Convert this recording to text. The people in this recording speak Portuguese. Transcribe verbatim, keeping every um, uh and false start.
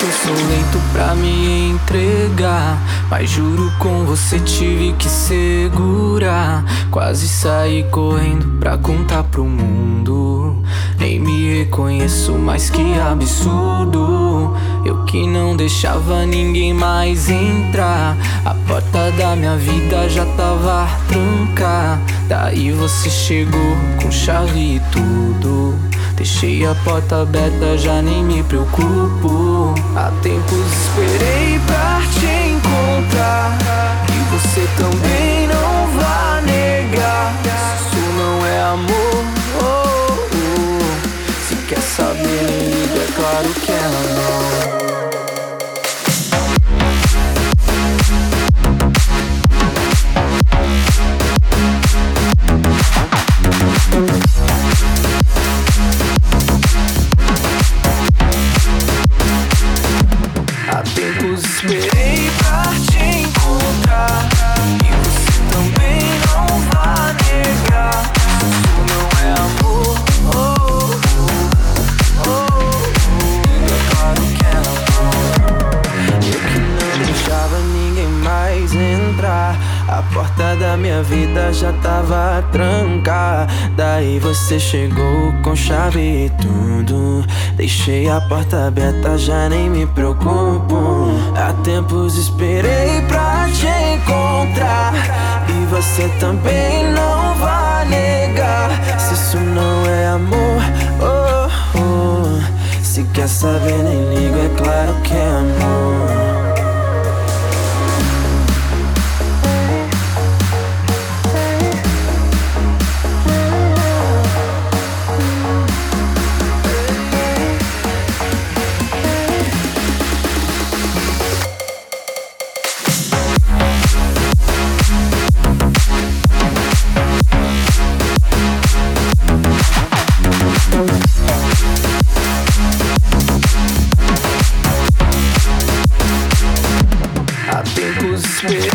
que eu sou lento pra me entregar, mas juro com você tive que segurar. Quase saí correndo pra contar pro mundo. Nem me reconheço, mas que absurdo. Eu que não deixava ninguém mais entrar. A porta da minha vida já tava trancada. Daí você chegou com chave e tudo. Deixei a porta aberta, já nem me preocupo. Há tempos esperei pra te encontrar, e você também não vai negar. Isso não é amor, oh, oh. Se quer saber, nem liga, é claro que ela não. Há tempos esperei pra te encontrar, e você também não vai negar. Isso não é amor, oh, oh, oh. É claro que ela não. Eu que não deixava ninguém mais entrar. A porta da minha vida já tava trancada. Daí você chegou com chave e tudo. Deixei a porta aberta, já nem me preocupo. Há tempos esperei pra te encontrar, e você também não vai negar. Se isso não é amor, oh, oh. Se quer saber, nem ligo, é claro que é amor. Há tempos esperei